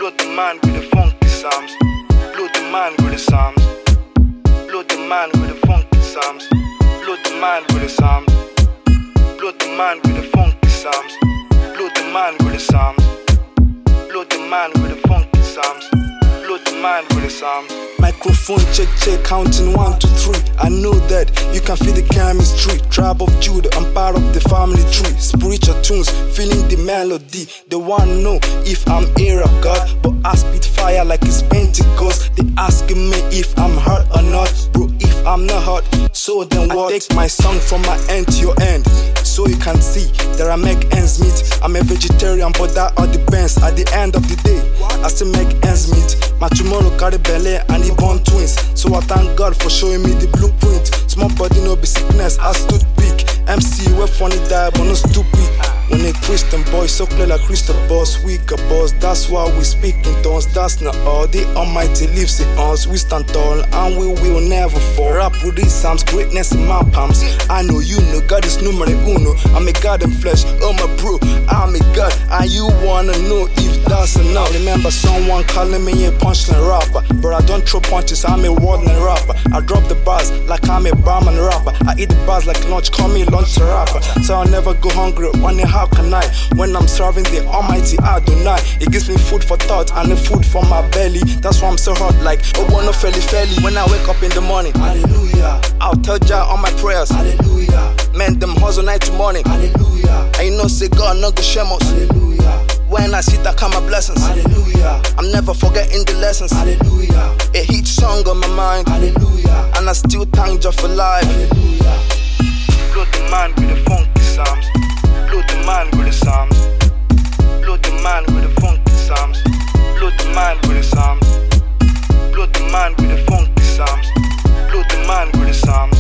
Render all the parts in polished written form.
Blow the man with the funky psalms. Blow the man with the psalms. Blow the man with the funky psalms. Blow the man with the psalms. Blow the man with the funky psalms. Blow the man with the psalms. Blow the man with the funky psalms. Blow the man with the psalms. Microphone check, counting 1 to 3. I know that you can feel the chemistry. Tribe of Judah, I'm part of the family tree. Spiritual tunes, feeling the melody. They wanna know if I'm here of God, but I spit fire like it's Pentecost. They asking me if I'm hurt or not. Bro, if I'm not hurt, so then what? I take my song from my end to your end, so you can see that I make ends meet. I'm a vegetarian, but that all depends. At the end of the day, I still make ends meet. My tomorrow carry belly and he born twins, so I thank God for showing me the blueprint. Small body no be sickness, I stood big. MC where funny die but no stupid. When a Christian boy so clear like Crystal boss, we got boss. That's why we speak in tongues. That's not all. The Almighty lives in us. We stand tall and we will never fall. Rap with these psalms, greatness in my palms. I know you know God is numero uno. I'm a God in flesh, oh my bro, I'm a God, and you wanna know if that's enough. Remember someone calling me a punchline rapper, but I don't throw punches, I'm a wordline rapper. I drop the bars like I'm a barman rapper. I eat the bars like lunch, call me lunch rapper. So I'll never go hungry, wondering how can I, when I'm serving the Almighty Adonai. It gives me food for thought and the food for my belly. That's why I'm so hot like Obono Feli Feli. When I wake up in the morning, hallelujah, I'll tell Jah all my prayers, hallelujah. Man, them hustle night to morning, hallelujah. I know say God no go shame us, hallelujah. When I sit, I count my blessings, hallelujah. I'm never forgetting the lessons, hallelujah. A hit song on my mind, hallelujah. And I still thank Jah for life, hallelujah. Blow the man with the funky psalms. Blow the man with the psalms. Blow the man with the funky psalms. Blow the man with the psalms. Blow the man with the funky psalms. Blow the man with the psalms.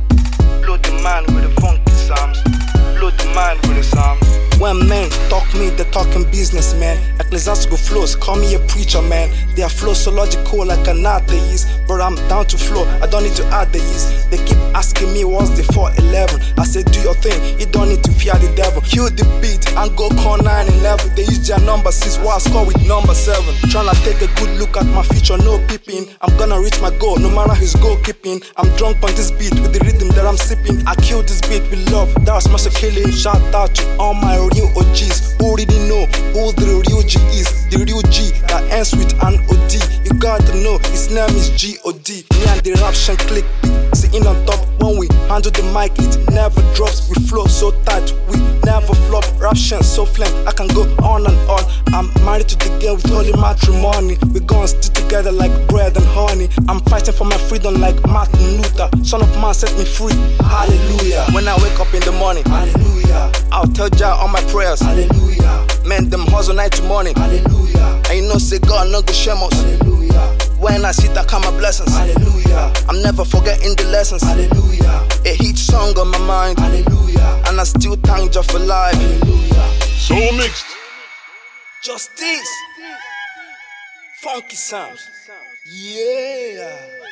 Blow the man with the funky psalms. Blow the man with the psalms. When men talk me, they talking business, man. Ecclesiastical flows, call me a preacher, man. Their flow so logical like an atheist, but I'm down to flow, I don't need to add the yeast. They keep asking me what's the 411. I say do your thing, you don't need to fear the devil. Kill the beat and go call 911. They use their number 6 while I score with number 7. Tryna take a good look at my future, no peeping. I'm gonna reach my goal, no matter his goalkeeping. I'm drunk on this beat with the rhythm that I'm sipping. I kill this beat with love, that's my killing. Shout out to all my real OGs who already know who the real G is. The real G that ends with an OD. You gotta know his name is G.O.D. Me and the Raption click, sitting on top. When we handle the mic, it never drops. We flow so tight, we never flop. Raption so flame, I can go on and on. I'm married to the girl with holy matrimony. We gon' stick together like bread and honey. I'm fighting for my freedom like Martin Luther. Son of man set me free, hallelujah. When I wake up in the morning, hallelujah, I'll tell Jah all my prayers, hallelujah. Man, them hustle night to morning, hallelujah. I know say God no go shame us, hallelujah. When I sit, I count my blessings, hallelujah. I'm never forgetting the lessons, hallelujah. A hit song on my mind, hallelujah. And I still thank Jah for life, hallelujah. So mixed. Justice. Funky sounds. Yeah.